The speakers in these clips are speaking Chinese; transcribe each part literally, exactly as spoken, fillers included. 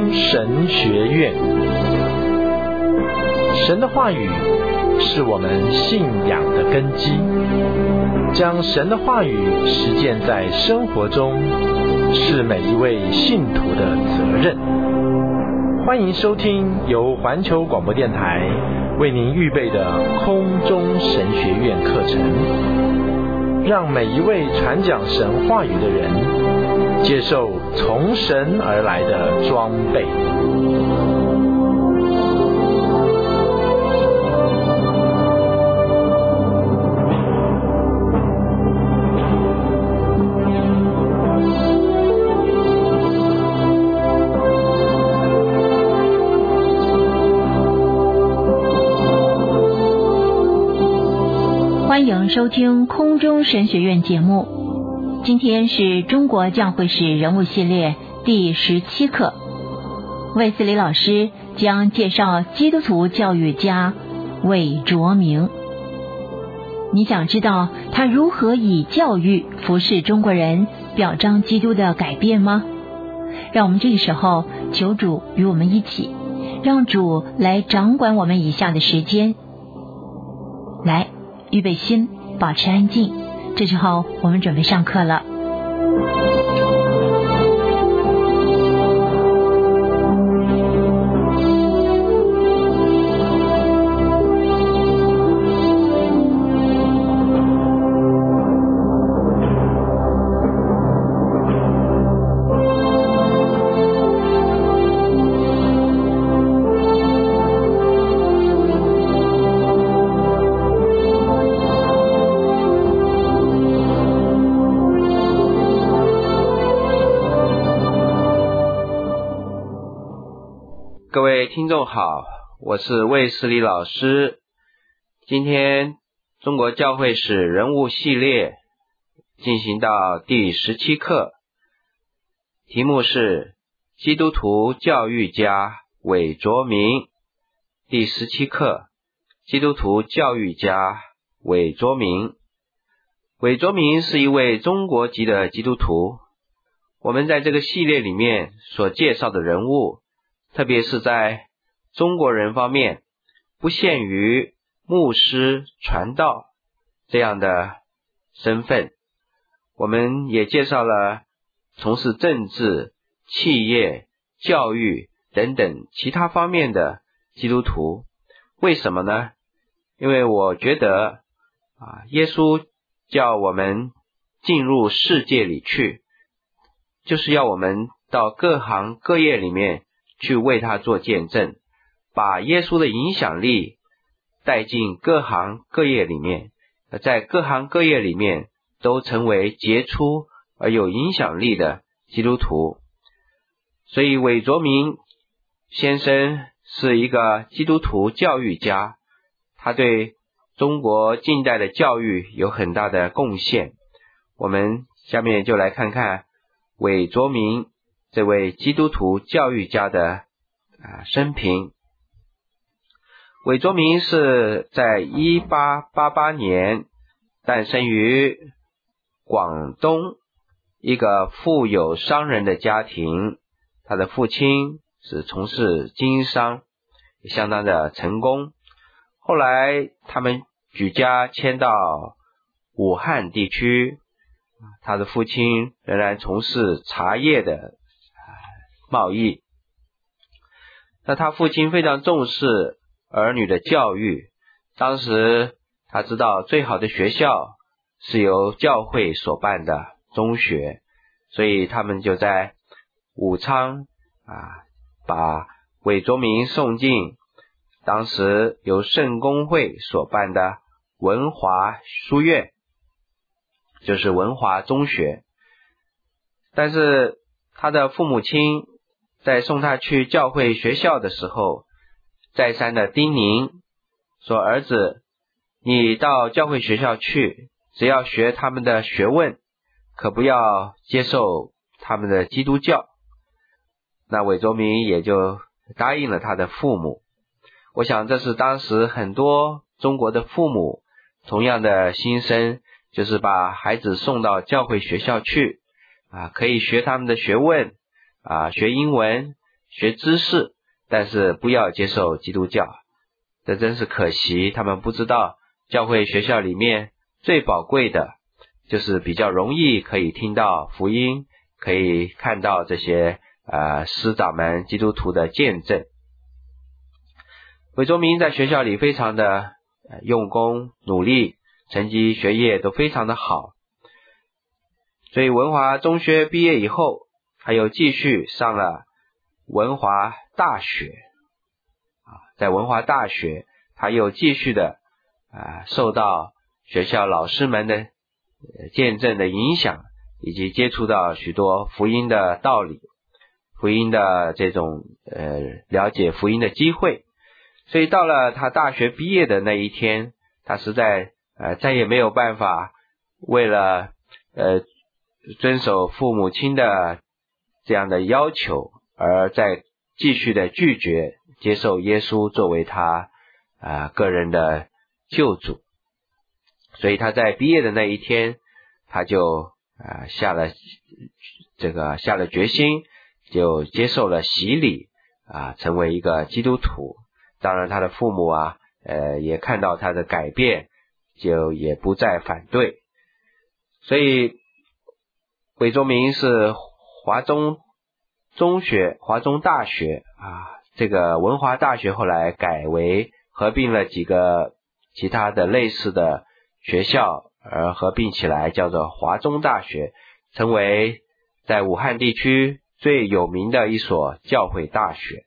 中神学院。神的话语是我们信仰的根基，将神的话语实践在生活中，是每一位信徒的责任。欢迎收听由环球广播电台为您预备的空中神学院课程，让每一位传讲神话语的人接受从神而来的装备。 欢迎收听空中神学院节目，今天是中国教会史人物系列第十七课，卫斯理老师将介绍基督徒教育家韦卓明。你想知道他如何以教育服侍中国人，表彰基督的改变吗？让我们这个时候求主与我们一起，让主来掌管我们以下的时间。来，预备心，保持安静。这时候我们准备上课了。 各位听众好，我是卫斯理老师。今天中国教会史人物系列进行到第十七课，题目是基督徒教育家韦卓明。第十七课，基督徒教育家韦卓明。韦卓明是一位中国籍的基督徒。我们在这个系列里面所介绍的人物，特别是在中国人方面，不限于牧师、传道这样的身份。我们也介绍了从事政治、企业、教育等等其他方面的基督徒。为什么呢？因为我觉得啊，耶稣叫我们进入世界里去，就是要我们到各行各业里面去为他做见证，把耶稣的影响力带进各行各业里面，在各行各业里面都成为杰出而有影响力的基督徒。所以韦卓明先生是一个基督徒教育家，他对中国近代的教育有很大的贡献。我们下面就来看看韦卓明这位基督徒教育家的啊生平。韦卓明是在一八八八年诞生于广东一个富有商人的家庭，他的父亲是从事经商，也相当的成功。后来他们举家迁到武汉地区，他的父亲仍然从事茶叶的贸易。那他父亲非常重视儿女的教育，当时他知道最好的学校是由教会所办的中学，所以他们就在武昌啊，把韦卓明送进当时由圣公会所办的文华书院，就是文华中学。但是他的父母亲在送他去教会学校的时候，再三的叮咛说，儿子，你到教会学校去，只要学他们的学问，可不要接受他们的基督教。那韦卓明也就答应了他的父母。我想这是当时很多中国的父母同样的心声，就是把孩子送到教会学校去啊，可以学他们的学问啊，学英文， 学知识，但是不要接受基督教。这真是可惜，他们不知道教会学校里面最宝贵的就是比较容易可以听到福音，可以看到这些呃师长们基督徒的见证。韦卓明在学校里非常的用功努力，成绩学业都非常的好，所以文华中学毕业以后，他又继续上了文华大学啊，在文华大学他又继续的啊受到学校老师们的见证的影响，以及接触到许多福音的道理，福音的这种呃了解福音的机会。所以到了他大学毕业的那一天，他实在呃再也没有办法为了呃遵守父母亲的这样的要求，而再继续的拒绝接受耶稣作为他啊、呃、个人的救主。所以他在毕业的那一天，他就啊、呃、下了这个下了决心，就接受了洗礼啊、呃，成为一个基督徒。当然他的父母啊呃也看到他的改变，就也不再反对。所以韦卓明是华中中学华中大学啊，这个文华大学后来改为合并了几个其他的类似的学校，而合并起来叫做华中大学，成为在武汉地区最有名的一所教会大学。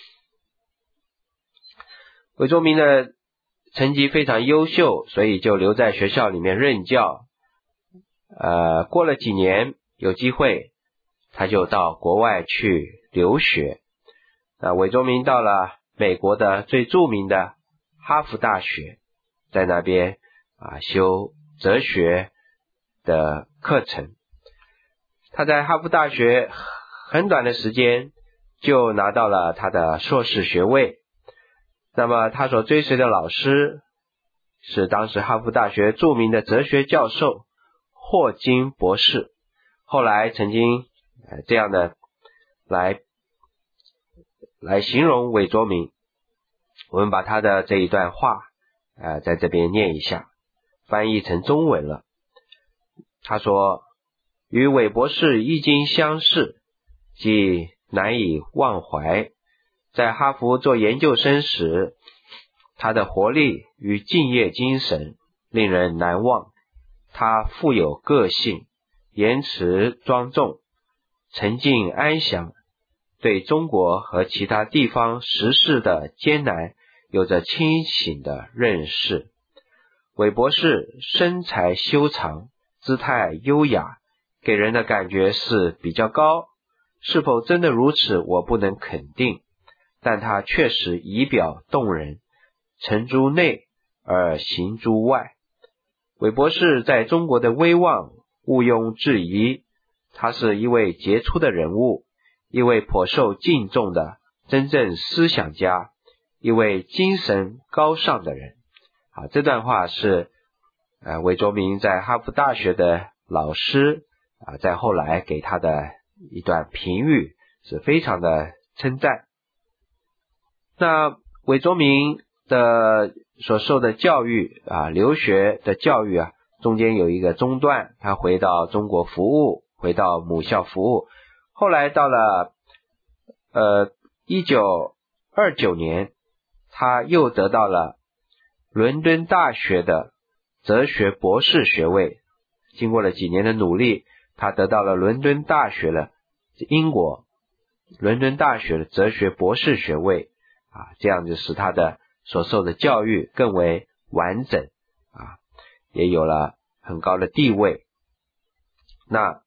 韦卓明的成绩非常优秀，所以就留在学校里面任教。呃，过了几年，有机会他就到国外去留学。那韦卓明到了美国的最著名的哈佛大学，在那边啊修哲学的课程。他在哈佛大学很短的时间就拿到了他的硕士学位。那么他所追随的老师是当时哈佛大学著名的哲学教授霍金博士，后来曾经呃这样的来来形容韦卓明。我们把他的这一段话呃在这边念一下，翻译成中文了。他说，与韦博士一经相识，即难以忘怀。在哈佛做研究生时，他的活力与敬业精神令人难忘。他富有个性，言辞庄重，沉静安详，对中国和其他地方时事的艰难有着清醒的认识。韦博士身材修长，姿态优雅，给人的感觉是比较高，是否真的如此我不能肯定，但他确实仪表动人，沉诸内而行诸外。韦博士在中国的威望毋庸置疑，他是一位杰出的人物，一位颇受敬重的真正思想家，一位精神高尚的人。啊，这段话是呃韦卓明在哈佛大学的老师啊，在后来给他的一段评语，是非常的称赞。那韦卓明的所受的教育啊，留学的教育啊，中间有一个中断，他回到中国服务，回到母校服务。后来到了呃一九二九年，他又得到了伦敦大学的哲学博士学位。经过了几年的努力，他得到了伦敦大学的英国伦敦大学的哲学博士学位啊，这样就使他的所受的教育更为完整啊，也有了很高的地位。那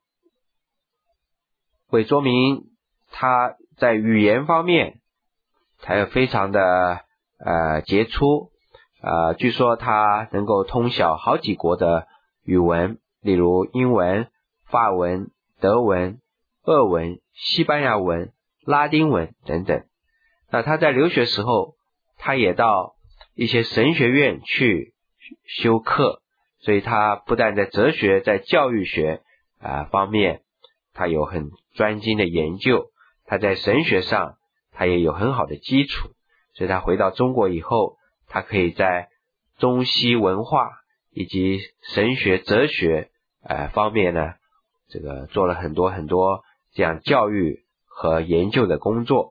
韦卓明他在语言方面他也非常的呃杰出，呃据说他能够通晓好几国的语文，例如英文、法文、德文、俄文、西班牙文、拉丁文等等。那他在留学时候，他也到一些神学院去修课，所以他不但在哲学，在教育学啊、呃、方面，他有很专精的研究， 他在神学上他也有很好的基础，所以他回到中国以后，他可以在中西文化以及神学哲学呃方面呢，这个做了很多很多这样教育和研究的工作。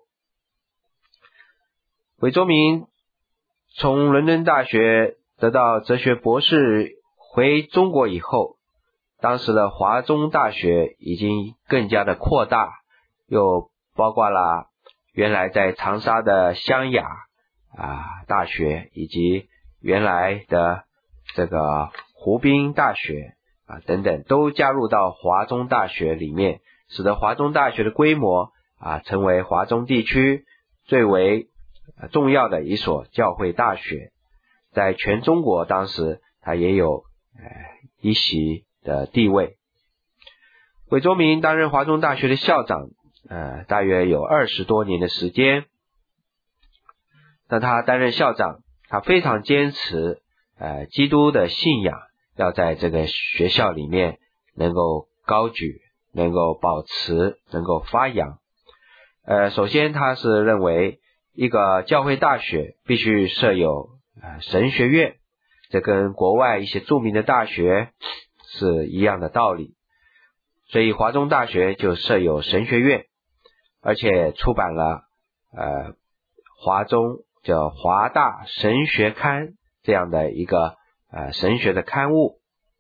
韦卓明从伦敦大学得到哲学博士，回中国以后，当时的华中大学已经更加的扩大，又包括了原来在长沙的湘雅啊大学，以及原来的这个湖滨大学啊等等，都加入到华中大学里面，使得华中大学的规模啊成为华中地区最为重要的一所教会大学，在全中国当时它也有呃一席的地位。韦卓明担任华中大学的校长呃大约有二十多年的时间。那他担任校长，他非常坚持呃基督的信仰要在这个学校里面能够高举，能够保持，能够发扬。呃首先他是认为一个教会大学必须设有呃神学院，这跟国外一些著名的大学是一样的道理。所以华中大学就设有神学院，而且出版了呃华中叫华大神学刊这样的一个呃神学的刊物，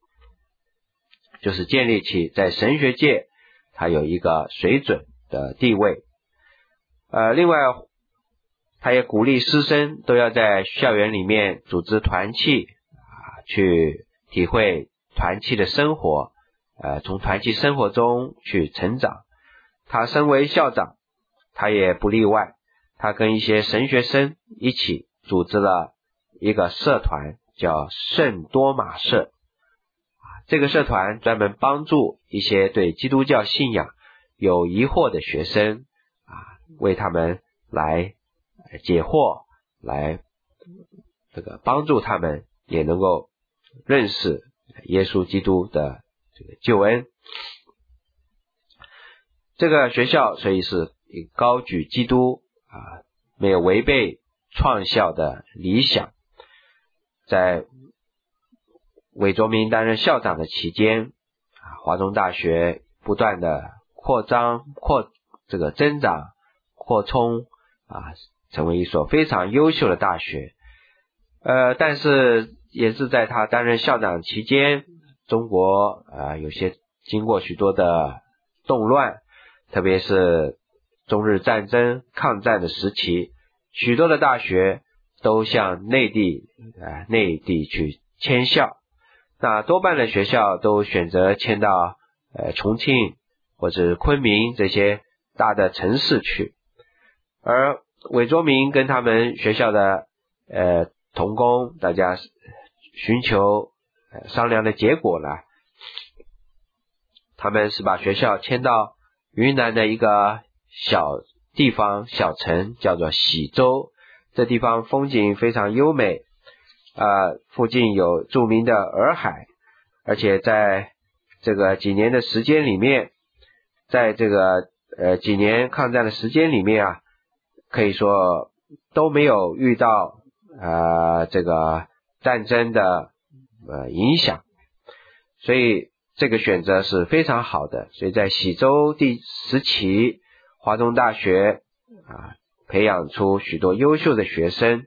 就是建立起在神学界它有一个水准的地位。呃另外他也鼓励师生都要在校园里面组织团契啊，去体会团契的生活，呃，从团契生活中去成长。他身为校长，他也不例外，他跟一些神学生一起组织了一个社团，叫圣多马社。这个社团专门帮助一些对基督教信仰有疑惑的学生啊，为他们来解惑，来这个帮助他们也能够认识耶稣基督的这个救恩。这个学校所以是高举基督啊，没有违背创校的理想。在韦卓明担任校长的期间啊，华中大学不断的扩张扩这个增长扩充啊，成为一所非常优秀的大学。呃，但是也是在他担任校长期间，中国呃有些经过许多的动乱，特别是中日战争抗战的时期，许多的大学都向内地呃内地去迁校，那多半的学校都选择迁到呃重庆或者昆明这些大的城市去。而韦卓明跟他们学校的呃同工，大家寻求、呃、商量的结果呢，他们是把学校迁到云南的一个小地方小城，叫做喜洲。这地方风景非常优美，呃，附近有著名的洱海，而且在这个几年的时间里面，在这个呃几年抗战的时间里面啊，可以说都没有遇到呃这个战争的呃影响，所以这个选择是非常好的。所以在喜洲第十期华中大学啊，培养出许多优秀的学生。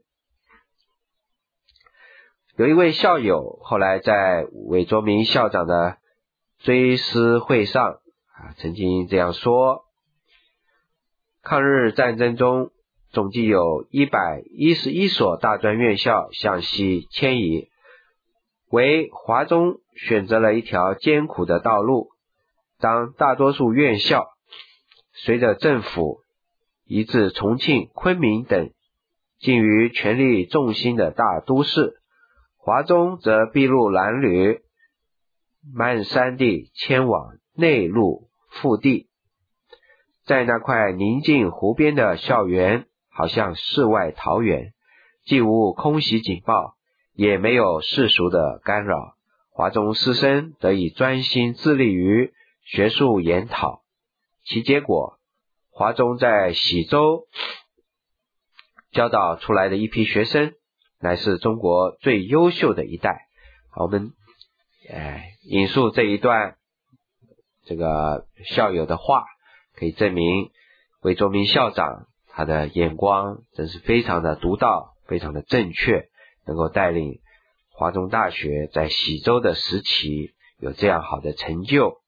有一位校友后来在韦卓明校长的追思会上啊，曾经这样说：抗日战争中总计有一百一十一所大专院校向西迁移，为华中选择了一条艰苦的道路。当大多数院校随着政府移至重庆、昆明等近于权力重心的大都市，华中则筚路蓝缕，漫山地迁往内陆腹地。在那块宁静湖边的校园，好像世外桃源，既无空袭警报，也没有世俗的干扰。华中师生得以专心致力于学术研讨，其结果， 华宗在喜州教导出来的一批学生，乃是中国最优秀的一代。我们呃引述这一段这个校友的话，可以证明韦卓明校长他的眼光真是非常的独到，非常的正确，能够带领华中大学在喜州的时期有这样好的成就。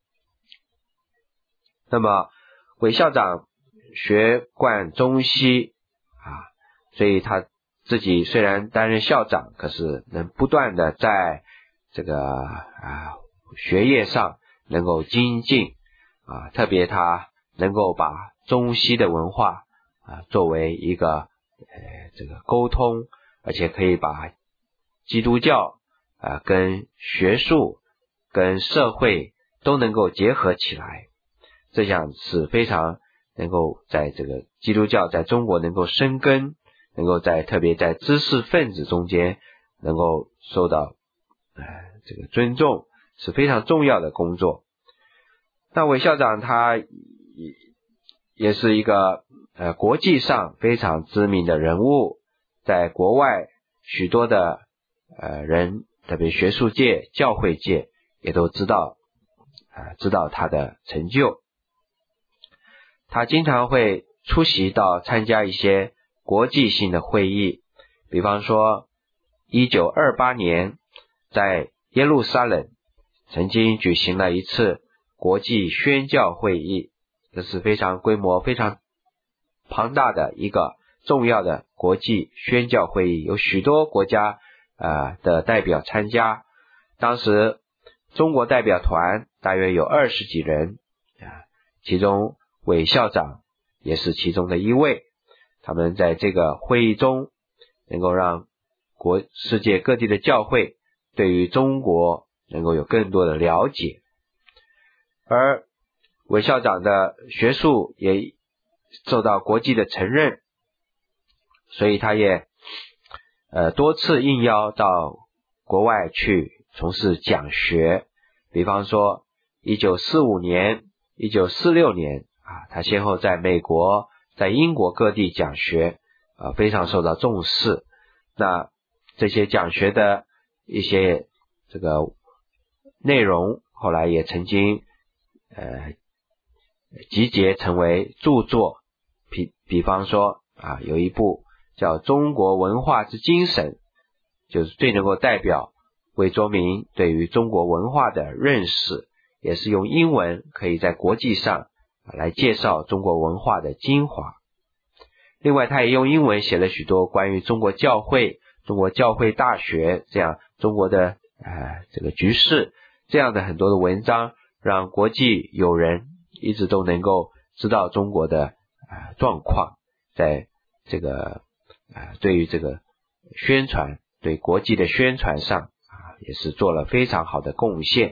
那么韦校长学贯中西啊，所以他自己虽然担任校长，可是能不断的在这个啊学业上能够精进啊，特别他能够把中西的文化啊作为一个呃这个沟通，而且可以把基督教啊跟学术跟社会都能够结合起来，这样是非常能够在这个基督教在中国能够生根，能够在特别在知识分子中间能够受到呃这个尊重，是非常重要的工作。那韦校长他也也是一个呃国际上非常知名的人物，在国外许多的呃人，特别学术界、教会界也都知道呃知道他的成就。他经常会出席到参加一些国际性的会议，比方说一九二八年在耶路撒冷曾经举行了一次国际宣教会议，这是非常规模非常庞大的一个重要的国际宣教会议，有许多国家呃的代表参加。当时中国代表团大约有二十几人啊，其中韦校长也是其中的一位。他们在这个会议中能够让国世界各地的教会对于中国能够有更多的了解，而韦校长的学术也受到国际的承认，所以他也呃多次应邀到国外去从事讲学。比方说一九四五年、一九四六年啊，他先后在美国、在英国各地讲学啊，非常受到重视。那这些讲学的一些这个内容后来也曾经呃集结成为著作，比比方说啊，有一部叫《中国文化之精神》，就是最能够代表韦卓明对于中国文化的认识，也是用英文可以在国际上来介绍中国文化的精华。另外他也用英文写了许多关于中国教会、中国教会大学这样中国的呃这个局势这样的很多的文章，让国际友人一直都能够知道中国的呃状况，在这个呃对于这个宣传，对国际的宣传上啊也是做了非常好的贡献。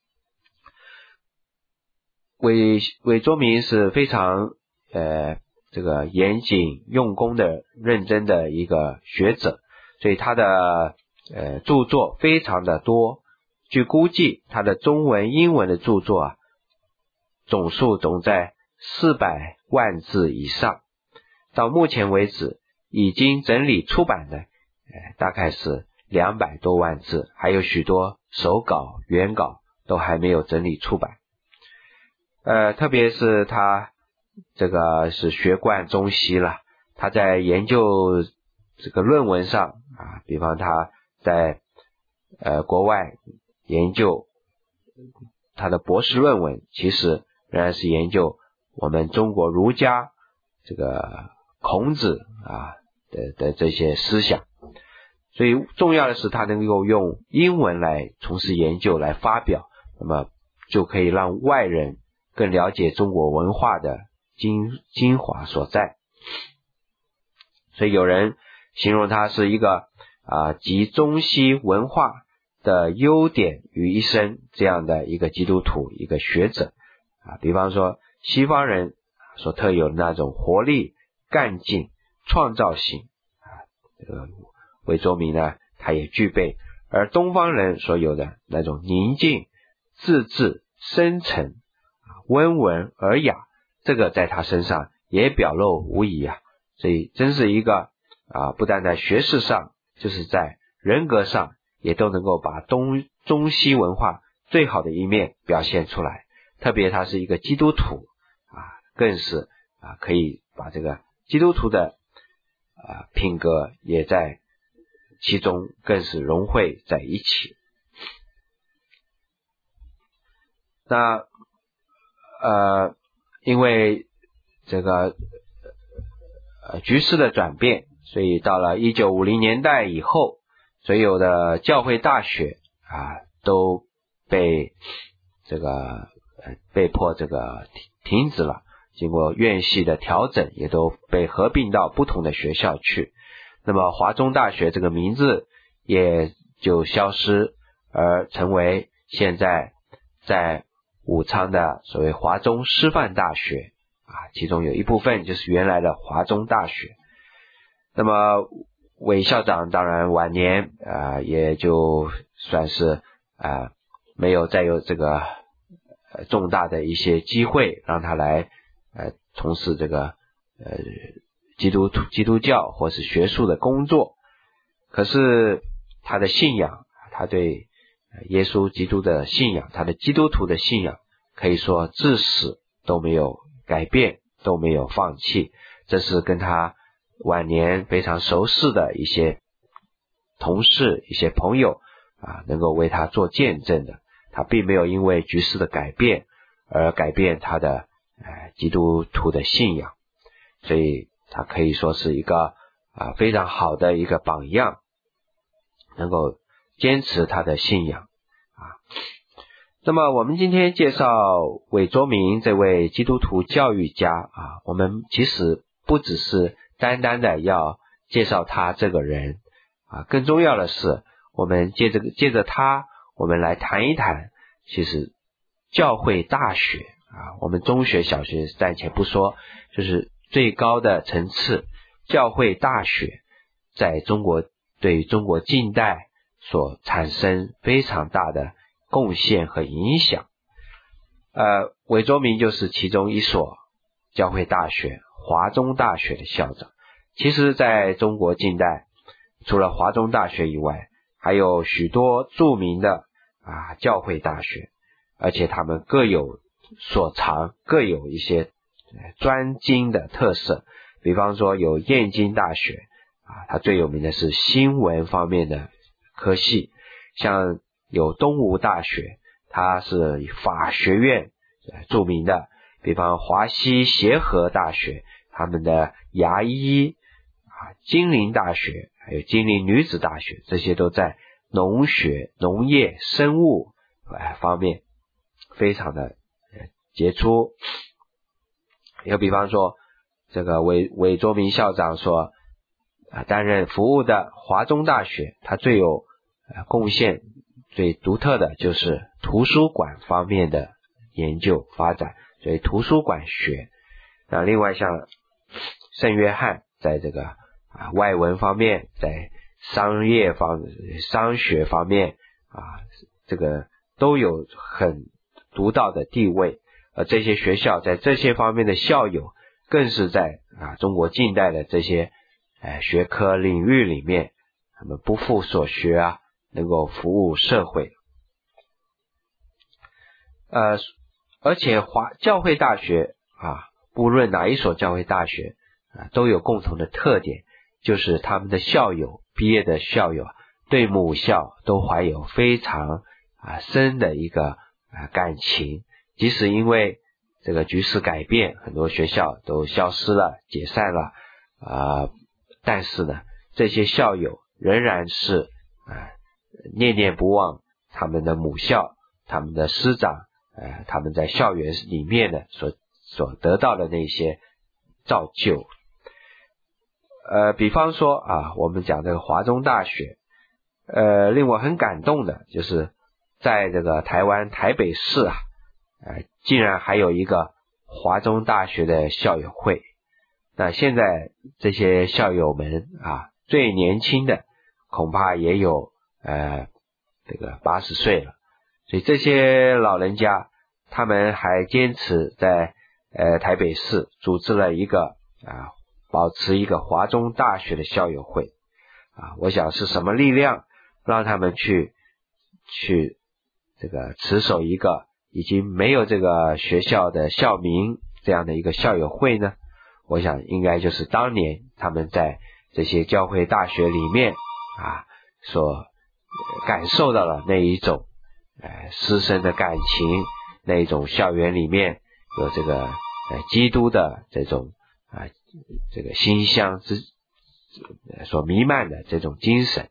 韦韦卓明是非常呃这个严谨用功的认真的一个学者，所以他的呃著作非常的多。据估计他的中文英文的著作啊总数总在四百万字以上，到目前为止已经整理出版的呃大概是两百多万字，还有许多手稿原稿都还没有整理出版。呃特别是他这个是学贯中西了，他在研究这个论文上啊，比方他在呃国外研究他的博士论文，其实仍然是研究我们中国儒家这个孔子啊的的这些思想。所以重要的是他能够用英文来从事研究来发表，那么就可以让外人更了解中国文化的精精华所在。所以有人形容他是一个啊集中西文化的优点于一身这样的一个基督徒，一个学者啊。比方说西方人所特有的那种活力、干劲、创造性啊，这个韦卓明呢他也具备，而东方人所有的那种宁静、自制、深沉、温文尔雅这个在他身上也表露无遗啊。所以真是一个啊，不但在学识上，就是在人格上也都能够把东中西文化最好的一面表现出来。特别他是一个基督徒啊，更是啊可以把这个基督徒的啊品格也在其中更是融汇在一起。那呃因为这个呃局势的转变，所以到了一九五零年代以后，所有的教会大学啊都被这个呃被迫这个停止了，经过院系的调整，也都被合并到不同的学校去。那么华中大学这个名字也就消失，而成为现在在武昌的所谓华中师范大学啊，其中有一部分就是原来的华中大学。那么韦校长当然晚年啊，也就算是啊没有再有这个呃重大的一些机会让他来呃从事这个呃基督徒基督教或是学术的工作。可是他的信仰，他对耶稣基督的信仰，他的基督徒的信仰，可以说至死都没有改变，都没有放弃。这是跟他晚年非常熟识的一些同事、一些朋友啊，能够为他做见证的。他并没有因为局势的改变而改变他的呃基督徒的信仰，所以他可以说是一个啊非常好的一个榜样，能够坚持他的信仰啊。那么我们今天介绍韦卓明这位基督徒教育家啊，我们其实不只是单单的要介绍他这个人啊，更重要的是我们借着借着他，我们来谈一谈其实教会大学啊，我们中学小学暂且不说，就是最高的层次教会大学在中国对中国近代所产生非常大的贡献和影响。呃，韦卓明就是其中一所教会大学华中大学的校长。其实在中国近代，除了华中大学以外，还有许多著名的啊教会大学，而且他们各有所长，各有一些专精的特色。比方说有燕京大学啊，它最有名的是新闻方面的科系，像有东吴大学，它是法学院著名的，比方华西协和大学，他们的牙医啊，金陵大学，还有金陵女子大学，这些都在农学、农业、生物方面非常的杰出。又比方说这个韦韦卓明校长所啊担任服务的华中大学，他最有呃贡献、最独特的就是图书馆方面的研究发展，所以图书馆学。那另外像圣约翰在这个啊外文方面，在商业方商学方面啊，这个都有很独到的地位。而这些学校在这些方面的校友，更是在啊中国近代的这些呃学科领域里面，他们不负所学啊，能够服务社会。呃，而且华教会大学啊，无论哪一所教会大学啊，都有共同的特点，就是他们的校友毕业的校友对母校都怀有非常啊深的一个啊感情。即使因为这个局势改变，很多学校都消失了、解散了啊，但是呢，这些校友仍然是啊念念不忘他们的母校、他们的师长，呃，他们在校园里面的所所得到的那些造就。呃，比方说啊，我们讲这个华中大学，呃，令我很感动的就是在这个台湾台北市啊。呃，竟然还有一个华中大学的校友会。那现在这些校友们啊，最年轻的恐怕也有呃这个八十岁了，所以这些老人家他们还坚持在呃台北市组织了一个啊保持一个华中大学的校友会啊，我想是什么力量让他们去去这个持守一个已经没有这个学校的校名这样的一个校友会呢？我想应该就是当年他们在这些教会大学里面啊所感受到了那一种呃师生的感情，那一种校园里面有这个呃基督的这种啊、呃、这个馨香之所弥漫的这种精神。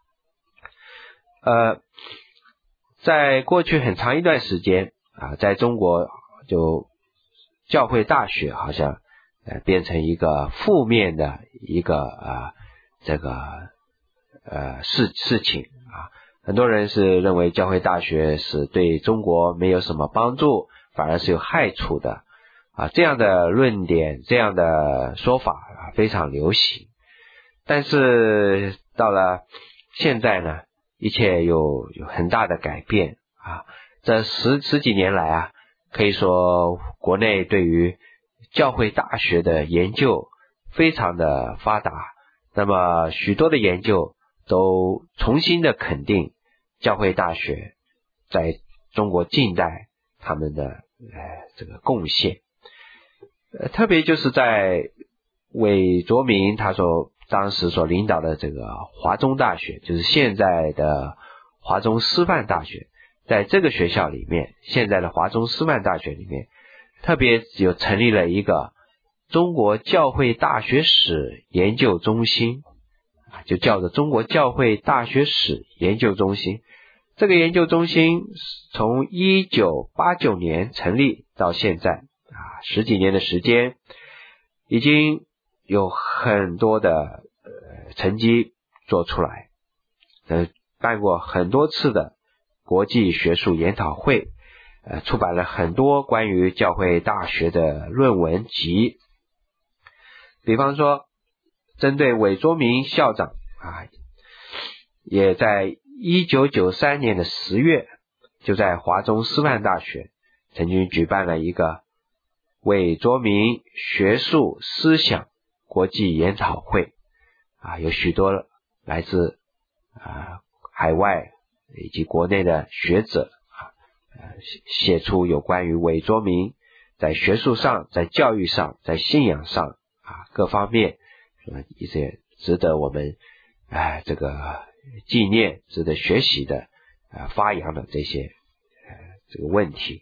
呃在过去很长一段时间啊，在中国就教会大学好像呃变成一个负面的一个啊、呃、这个呃事事情啊，很多人是认为教会大学是对中国没有什么帮助，反而是有害处的啊，这样的论点，这样的说法啊非常流行。但是到了现在呢，一切有有很大的改变啊！这十十几年来啊，可以说国内对于教会大学的研究非常的发达。那么许多的研究都重新的肯定教会大学在中国近代他们的呃这个贡献。呃，特别就是在韦卓明他所当时所领导的这个华中大学，就是现在的华中师范大学，在这个学校里面，现在的华中师范大学里面，特别有成立了一个中国教会大学史研究中心，就叫做中国教会大学史研究中心。这个研究中心从一九八九年成立到现在啊，十几年的时间，已经有很多的呃成绩做出来，呃办过很多次的国际学术研讨会，呃出版了很多关于教会大学的论文集。比方说针对韦卓明校长啊，也在一九九三年的十月，就在华中师范大学曾经举办了一个韦卓明学术思想国际研讨会啊，有许多来自啊海外以及国内的学者啊，写出有关于韦卓明在学术上、在教育上、在信仰上啊各方面一些值得我们啊这个纪念、值得学习的啊发扬的这些呃这个问题。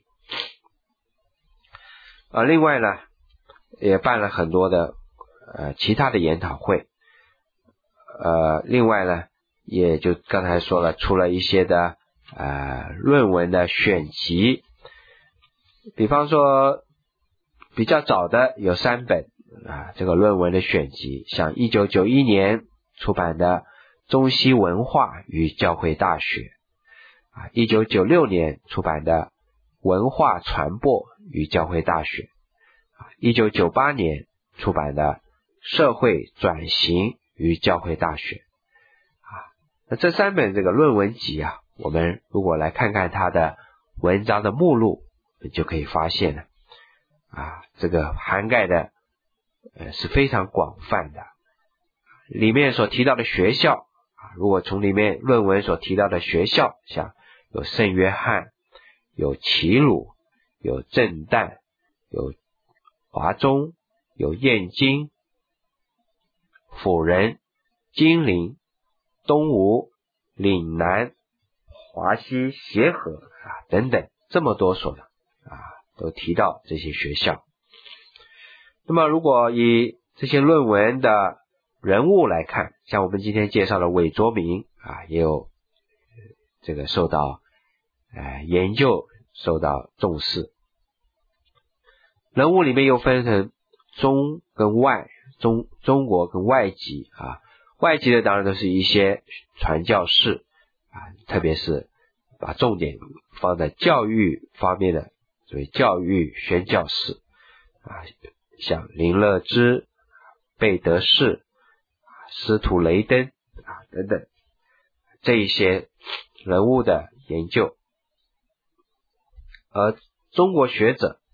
啊，另外呢，也办了很多的呃其他的研讨会，呃，另外呢，也就刚才说了，出了一些的呃论文的选集，比方说比较早的有三本啊这个论文的选集，像一九九一年出版的《中西文化与教会大学》，啊，一九九六年出版的《文化传播与教会大学》，啊，一九九八年出版的《社会转型与教会大学》，啊，那这三本这个论文集啊，我们如果来看看它的文章的目录，就可以发现了，啊，这个涵盖的呃是非常广泛的，里面所提到的学校。如果从里面论文所提到的学校，像有圣约翰、有齐鲁、有震旦、有华中、有燕京、辅仁、金陵、东吴、岭南、华西协和啊等等，这么多所的啊都提到这些学校。那么如果以这些论文的人物来看，像我们今天介绍的韦卓明啊，也有这个受到呃研究，受到重视。人物里面又分成中跟外，中中国跟外籍啊，外籍的当然都是一些传教士啊，特别是把重点放在教育方面的，所谓教育宣教士啊，像林乐知、贝德士、司徒雷登啊等等这一些人物的研究。而中国学者啊，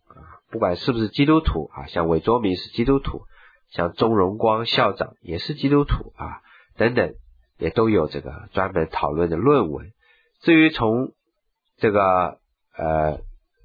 不管是不是基督徒啊，像韦卓明是基督徒，像钟荣光校长也是基督徒啊，等等，也都有这个专门讨论的论文。至于从这个呃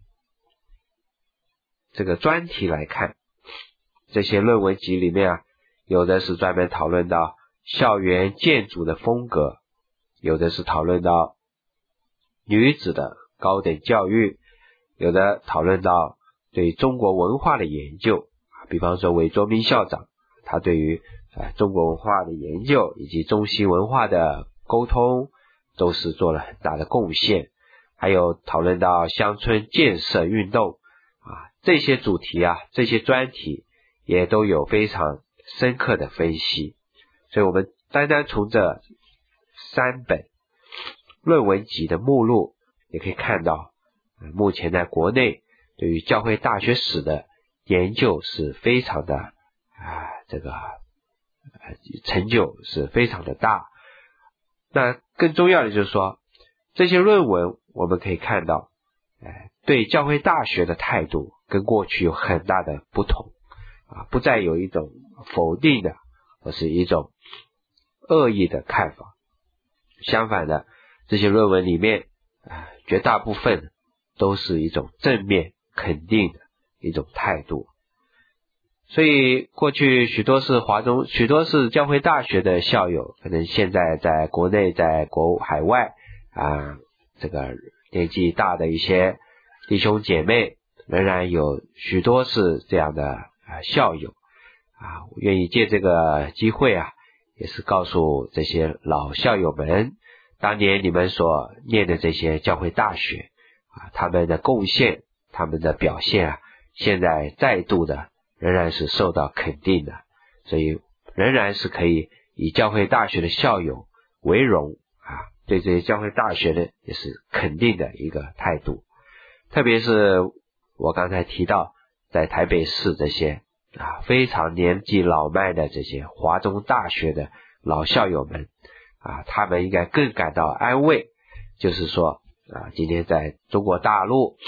这个专题来看，这些论文集里面啊，有的是专门讨论到校园建筑的风格，有的是讨论到女子的高等教育，有的讨论到对中国文化的研究，比方说韦卓明校长，他对于呃中国文化的研究以及中西文化的沟通都是做了很大的贡献。还有讨论到乡村建设运动啊，这些主题啊，这些专题也都有非常深刻的分析。所以我们单单从这三本论文集的目录也可以看到，目前在国内对于教会大学史的研究是非常的啊，这个成就是非常的大。那更重要的就是说，这些论文我们可以看到，哎，对教会大学的态度跟过去有很大的不同啊，不再有一种否定的或是一种恶意的看法。相反的，这些论文里面啊，绝大部分都是一种正面肯定的一种态度。所以过去许多是华中许多是教会大学的校友，可能现在在国内在国海外啊，这个年纪大的一些弟兄姐妹，仍然有许多是这样的啊校友啊，我愿意借这个机会啊，也是告诉这些老校友们，当年你们所念的这些教会大学啊，他们的贡献，他们的表现啊，现在再度的仍然是受到肯定的，所以仍然是可以以教会大学的校友为荣啊，对这些教会大学的也是肯定的一个态度。特别是我刚才提到在台北市这些啊非常年纪老迈的这些华中大学的老校友们啊，他们应该更感到安慰，就是说啊，今天在中国大陆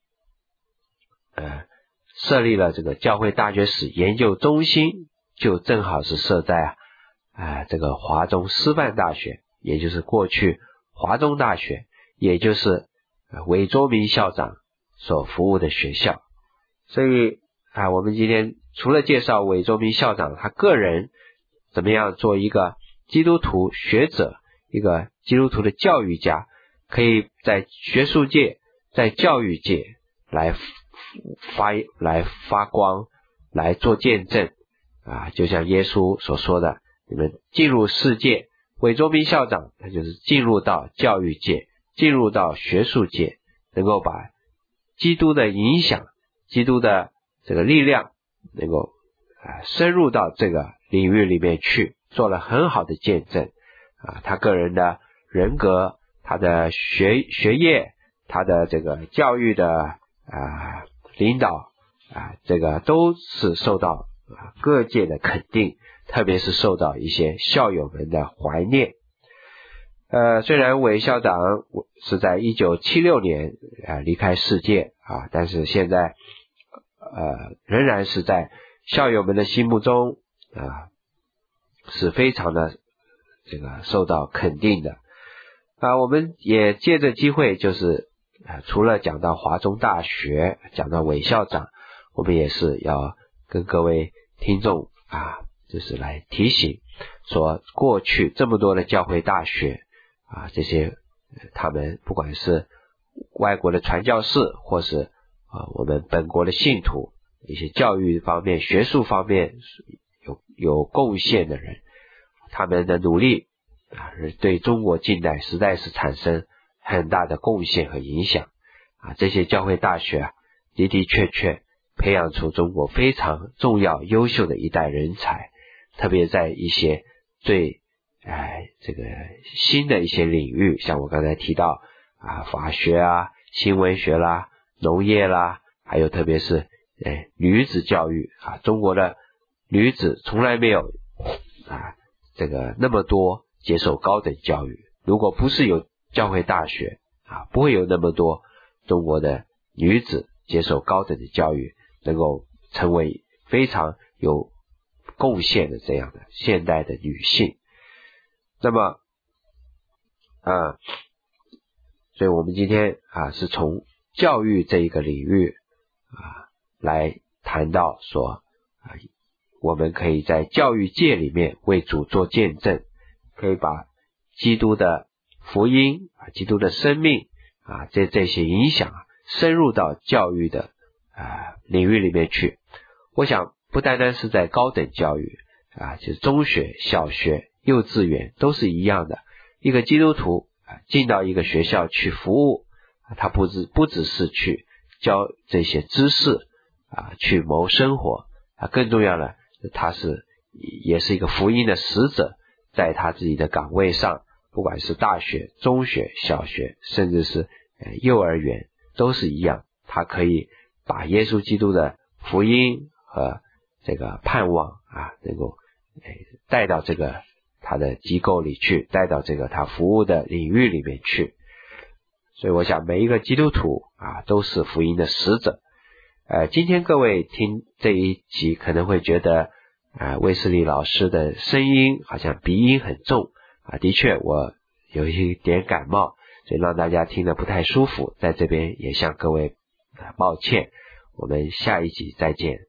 呃设立了这个教会大学史研究中心，就正好是设在啊、呃、这个华中师范大学，也就是过去华中大学，也就是韦卓明校长所服务的学校。所以啊，我们今天除了介绍韦卓明校长他个人怎么样做一个基督徒学者，一个基督徒的教育家，可以在学术界在教育界来发来发光，来做见证啊，就像耶稣所说的，你们进入世界，韦卓明校长他就是进入到教育界，进入到学术界，能够把基督的影响，基督的这个力量能够啊深入到这个领域里面去，做了很好的见证啊，他个人的人格，他的学学业，他的这个教育的啊领导啊，这个都是受到啊各界的肯定，特别是受到一些校友们的怀念。呃，虽然韦校长是在一九七六年啊离开世界啊，但是现在呃仍然是在校友们的心目中啊是非常的这个受到肯定的啊。我们也借着机会，就是啊，除了讲到华中大学，讲到韦校长，我们也是要跟各位听众啊，就是来提醒说，过去这么多的教会大学啊，这些他们不管是外国的传教士，或是啊我们本国的信徒，一些教育方面、学术方面有有贡献的人，他们的努力啊，对中国近代实在是产生很大的贡献和影响啊！这些教会大学啊，的的确确培养出中国非常重要优秀的一代人才，特别在一些最哎这个新的一些领域，像我刚才提到啊法学啊、新闻学啦、农业啦，还有特别是哎女子教育啊，中国的女子从来没有啊这个那么多接受高等教育，如果不是有教会大学啊，不会有那么多中国的女子接受高等的教育。 能够成为非常有贡献的这样的现代的女性。那么啊，所以我们今天啊是从教育这一个领域啊来谈到说啊，我们可以在教育界里面为主做见证，可以把基督的福音啊、基督的生命啊这这些影响啊深入到教育的啊领域里面去。我想不单单是在高等教育啊，就是中学、小学、幼稚园都是一样的。一个基督徒啊进到一个学校去服务，他不只不只是去教这些知识啊，去谋生活啊，更重要的他是也是一个福音的使者，在他自己的岗位上，不管是大学、中学、小学，甚至是呃幼儿园都是一样，他可以把耶稣基督的福音和这个盼望啊能够呃带到这个他的机构里去，带到这个他服务的领域里面去。所以我想每一个基督徒啊都是福音的使者。呃，今天各位听这一集可能会觉得啊、呃，卫斯理老师的声音好像鼻音很重啊，的确我有一点感冒，所以让大家听得不太舒服，在这边也向各位、呃、抱歉。我们下一集再见。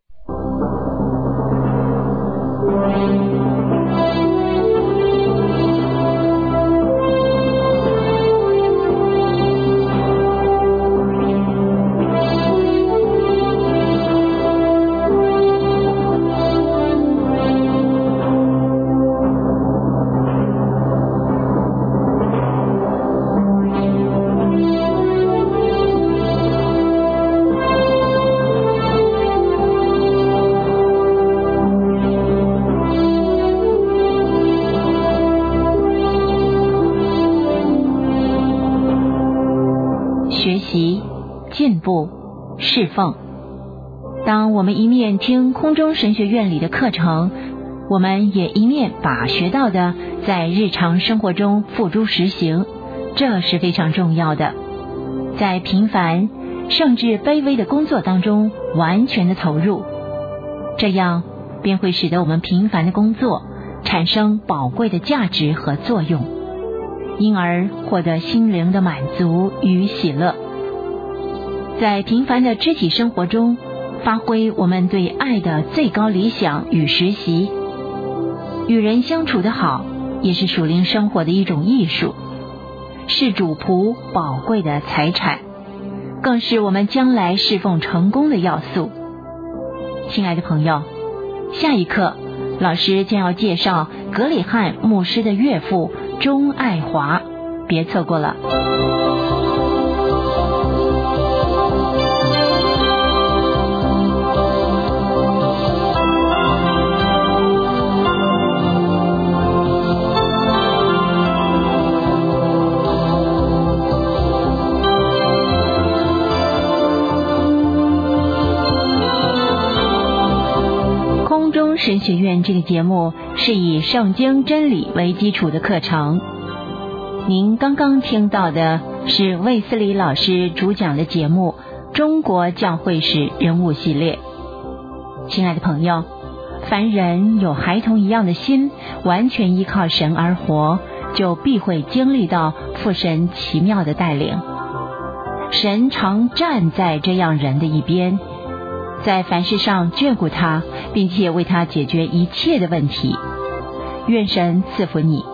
侍奉。当我们一面听空中神学院里的课程，我们也一面把学到的在日常生活中付诸实行，这是非常重要的。在平凡甚至卑微的工作当中完全的投入，这样便会使得我们平凡的工作产生宝贵的价值和作用，因而获得心灵的满足与喜乐。在平凡的肢体生活中发挥我们对爱的最高理想与实习。与人相处的好也是属灵生活的一种艺术，是主仆宝贵的财产，更是我们将来侍奉成功的要素。亲爱的朋友，下一课老师将要介绍格里汉牧师的岳父钟爱华，别错过了。神学院这个节目是以圣经真理为基础的课程。您刚刚听到的是卫斯理老师主讲的节目《中国教会史人物系列》。亲爱的朋友，凡人有孩童一样的心，完全依靠神而活，就必会经历到父神奇妙的带领。神常站在这样人的一边，在凡事上眷顾他，并且为他解决一切的问题。愿神赐福你。